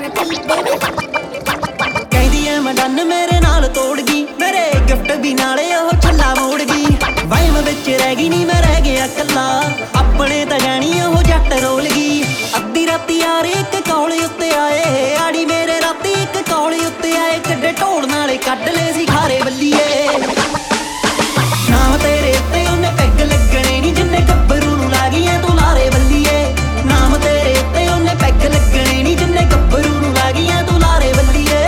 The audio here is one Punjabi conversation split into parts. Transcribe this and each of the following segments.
ਕਹਿੰਦੀ ਐ ਮੈਂ ਡੰਨ ਮੇਰੇ ਨਾਲ ਤੋੜ ਗਈ, ਮੇਰੇ ਗਿਫਟ ਵੀ ਨਾਲੇ ਉਹ ਛੱਲਾ ਮੋੜ ਗਈ। ਵਹਿਮ ਵਿੱਚ ਰਹਿ ਗਈ ਨੀ ਮੈਂ ਰਹਿ ਗਿਆ ਕੱਲਾ, ਆਪਣੇ ਤਾਂ ਜਾਣੀ ਉਹ ਜੱਟ ਰੋਲ ਗਈ। ਅੱਧੀ ਰਾਤੀ ਯਾਰ ਇੱਕ ਕੌਲ ਉੱਤੇ ਆਏ, ਆੜੀ ਮੇਰੇ ਰਾਤੀ ਇੱਕ ਕੌਲ ਉੱਤੇ ਆਏ। ਕਿੱਡੇ ਢੋਲ ਨਾਲੇ ਕੱਢ ਲਏ ਸੀ ਖਾਰੇ ਬੱਲੀਏ। ਨਾਮ ਤੇਰੇ ਉੱਤੇ ਉਹਨੇ ਪੈਗ ਲੱਗਣੇ ਨੀ, ਜਿੰਨੇ ਗੱਭਰੂ ਨੂੰ ਲਾ ਗਈ ਐ ਤੂੰ ਲਾਰੇ ਬੱਲੀਏ। ਨਾਮ ਤੇਰੇ ਉੱਤੇ ਉਹਨੇ ਪੈਗ ਲੱਗਣੇ ਨੀ, ਜਿੰਨੇ ਗੱਭਰੂ ਨੂੰ ਲਾ ਗਈ ਐ ਤੂੰ ਲਾਰੇ ਬੱਲੀਏ।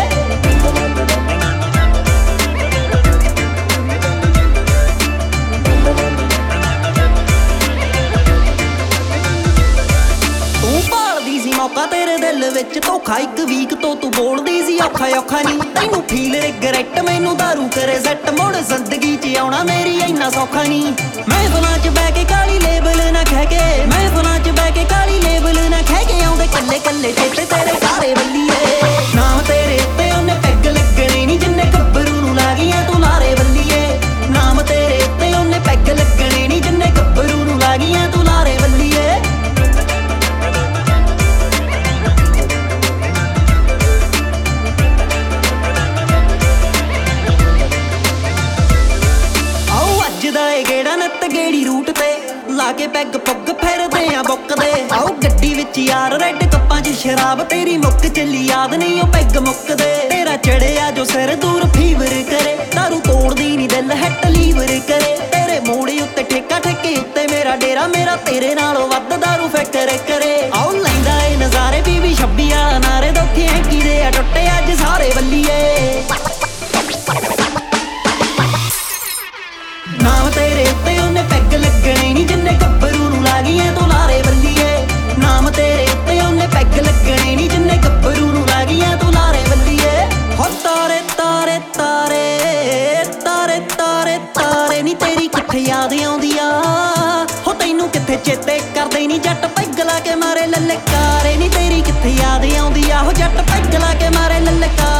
ਤੂੰ ਭਾਲਦੀ ਸੀ ਮੌਕਾ ਤੇਰੇ ਦਿਲ ਵਿੱਚ ਧੋਖਾ, ਇੱਕ ਵੀਕ ਤੋਂ ਤੂੰ ਬੋਲਦੀ ਸੀ ਔਖਾ ਔਖਾ ਨੀ। ਤੈਨੂੰ ਫੀਲ ਰਿਗਰੈਟ ਮੈਨੂੰ ਦਾਰੂ ਕਰੇ ਸੈੱਟ, ਮੁੜ ਜ਼ਿੰਦਗੀ 'ਚ ਆਉਣਾ ਮੇਰੀ ਇੰਨਾ ਸੌਖਾ ਨੀ। ਮਹਿਫਲਾਂ 'ਚ ਬਹਿ ਕੇ ਕਾਲੀ ਲੇਬਲ ਨਾ ਖਹਿ ਕੇ, ਮਹਿਫਲਾਂ 'ਚ ਬਹਿ ਕੇ ਕਾਲੀ ਲੇਬਲ ਨਾ ਖਹਿ ਕੇ ਆਉਂਦੇ ਕੱਲੇ ਕੱਲੇ ਚੇਤੇ ਤੇਰੇ ਸਾਰੇ ਬੱਲੀਏ। ਨਾਮ ਤੇਰੇ ਉੱਤੇ ਉਹਨੇ ਪੈਗ ਲੱਗਣੇ ਨੀ, ਜਿੰਨੇ ਗੱਭਰੂ ਨੂੰ ਲਾ ਗਈ ਐ ਤੂੰ ਲਾਰੇ ਬੱਲੀਏ। ਨਾਮ ਤੇਰੇ ਉੱਤੇ ਉਹਨੇ ਪੈਗ ਲੱਗਣੇ ਨੀ, ਜਿੰਨੇ ਗੱਭਰੂ ਨੂੰ ਲਾ ਗਈ ਐ ਤੂੰ ਲਾਰੇ ਬੱਲੀਏ। ਗੇੜਾ ਨੱਤ ਗੇੜੀ ਰੂਟ ਤੇ ਲਾ ਕੇ ਪੈਗ ਪੁੱਗ ਫਿਰਦੇ ਆ ਬੁੱਕਦੇ। ਆਓ ਗੱਡੀ ਵਿੱਚ ਯਾਰ ਰੈੱਡ ਕੱਪਾਂ 'ਚ ਸ਼ਰਾਬ, ਤੇਰੀ ਮੁੱਕ ਚੱਲੀ ਯਾਦ ਨਹੀਂ ਉਹ ਪੈਗ ਮੁੱਕਦੇ। ਤੇਰਾ ਚੜਿਆ ਜੋ ਸਿਰ ਦੂਰ ਫੀਵਰ ਕਰੇ, ਦਾਰੂ ਤੋੜਦੀ ਨੀ ਦਿਲ ਹੈਟ ਲੀਵਰ ਕਰੇ। ਤੇਰੇ ਮੋੜੇ ਉੱਤੇ ਠੇਕਾ ਠੇਕੇ ਉੱਤੇ ਮੇਰਾ ਡੇਰਾ, ਮੇਰਾ ਤੇਰੇ ਨਾਲੋਂ ਵੱਧ ਦਾਰੂ ਫਿਕਰ ਕਰੇ। ਆਓ ਲੈਂਦਾ ਏ ਨਜ਼ਾਰੇ ਬੀਬੀ 26 ਵਾਲਾ ਨਾਰੇ, ਦੋਖੇ ਕਿਦੇ ਆ ਟੁੱਟੇ ਅੱਜ ਸਾਰੇ ਬੱਲੀਏ। ਨਾਮ ਤੇਰੇ ਉੱਤੇ ਉਹਨੇ ਪੈਗ ਲੱਗਣੇ ਨੀ, ਜਿੰਨੇ ਗੱਭਰੂ ਨੂੰ ਲਾ ਗਈ ਐ ਤੂੰ ਲਾਰੇ ਬੱਲੀਏ। ਨਾਮ ਤੇਰੇ ਉੱਤੇ ਉਹਨੇ ਪੈਗ ਲੱਗਣੇ ਨੀ, ਜਿੰਨੇ ਗੱਭਰੂ ਨੂੰ ਲਾ ਗਈ ਐ ਤੂੰ ਲਾਰੇ ਬੱਲੀਏ। ਹੋ ਤਾਰੇ ਤਾਰੇ ਤਾਰੇ ਤਾਰੇ ਤਾਰੇ ਤਾਰੇ ਨੀ, ਤੇਰੀ ਕਿੱਥੇ ਯਾਦ ਆਉਂਦੀ ਆ ਹੋ, ਤੈਨੂੰ ਕਿੱਥੇ ਚੇਤੇ ਕਰਦੇ ਨੀ ਜੱਟ ਪੈਗ ਲਾ ਕੇ ਮਾਰੇ ਲਲਕਾਰੇ ਨੀ। ਤੇਰੀ ਕਿੱਥੇ ਯਾਦ ਆਉਂਦੀ ਆ ਹੋ, ਜੱਟ ਪੈਗ ਲਾ ਕੇ ਮਾਰੇ ਲਲਕਾਰੇ।